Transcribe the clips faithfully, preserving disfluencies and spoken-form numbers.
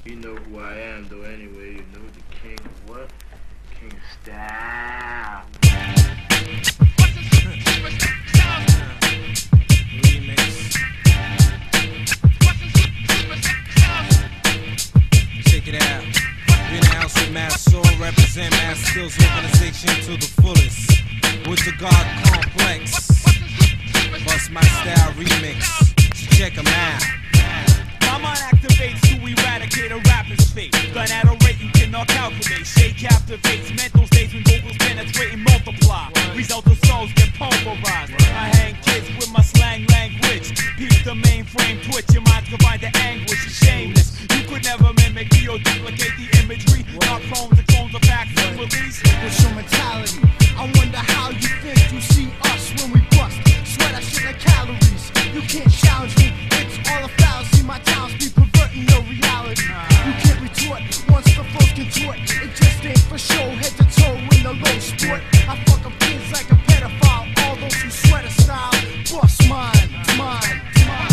You know who I am, though, anyway. You know the king of what? King of style. Remix. Check it out. In the house with Mass Soul, represent Mass Skills Organization to the fullest. With the God Complex. Bust My Style Remix. So check them out. My mind activates to eradicate a rapper's fate. Gun at a rate you cannot calculate. Shade captivates mental states when vocals penetrate and multiply. Result of souls get pulverized. I hang kids with my slang language. Peep the mainframe twitch. Your mind can find the anguish. It's shameless. You could never mimic me or duplicate the imagery. Not prone to clones of facts and release. What's your mentality? I wonder how you think you see us when we bust. Sweat I shit like calories. You can't challenge me. It's all a fallacy. My townspeople perverting your reality. You can't retort once the foes contort. It just ain't for show. Head to toe in the low sport. I fuck up kids like a pedophile. All those who sweat a style, bust mine, mine, mine.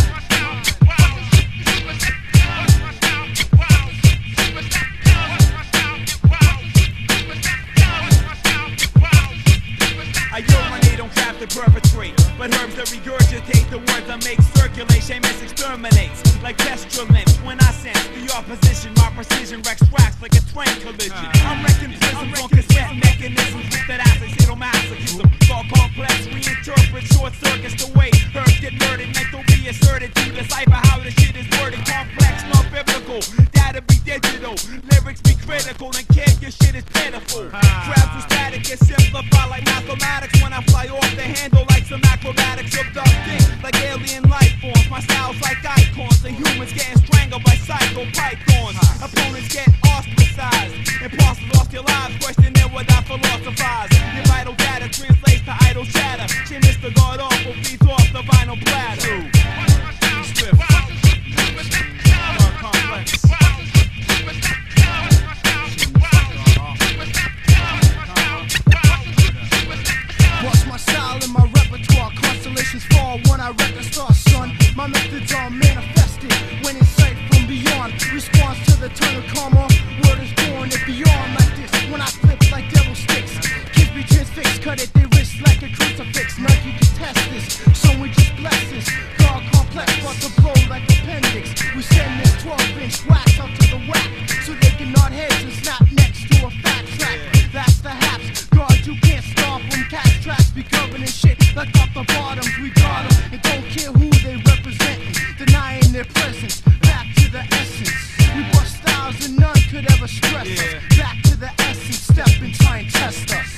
I urinate on craft to perpetrate, but herbs that regurgitate the words I make circulate. Shamus exterminates like pestilence. When I sense the opposition, my precision wrecks tracks like a train collision. I'm wrecking prisms on cassette mechanisms with that acid sadomasochism. Thought complex, reinterpret short circuits the way herbs get murdered. Mental reasserted to decipher how the shit is worded. Complex, not biblical. Data be digital, lyrics be critical, and kid, your shit is pitiful. Crowds with static get simplified like mathematics. When I fly off the handle like some acrobatics, abducting like alien life forms. My style's like icons, the humans getting strangled by psycho pythons. Opponents get ostracized, imposters lost your lives, questioning what I philosophize. Your vital data translates to idle chatter. She missed the guard off or feeds off the vinyl platter. Swift. Complex. Bust my style in my repertoire. Constellations fall when I wreck the star, son. My methods are manifested when it's sight from beyond. Response to the turn of karma. Word is born and beyond like this. When I flip like devil sticks, kids be transfixed, cut at their wrists like a crucifix. Nike can test this, so we just bless this. God complex, but the blow like appendix. We send this twelve inch wax out to the whack, so they can nod heads and snap next to a fat track. That's the haps. God, you can't stop them. Cash tracks be covering shit like off the bottoms. We got them and don't care who they represent, denying their presence. Back to the essence. We bust styles and none could ever stress us. Back to the essence. Step and try and test us.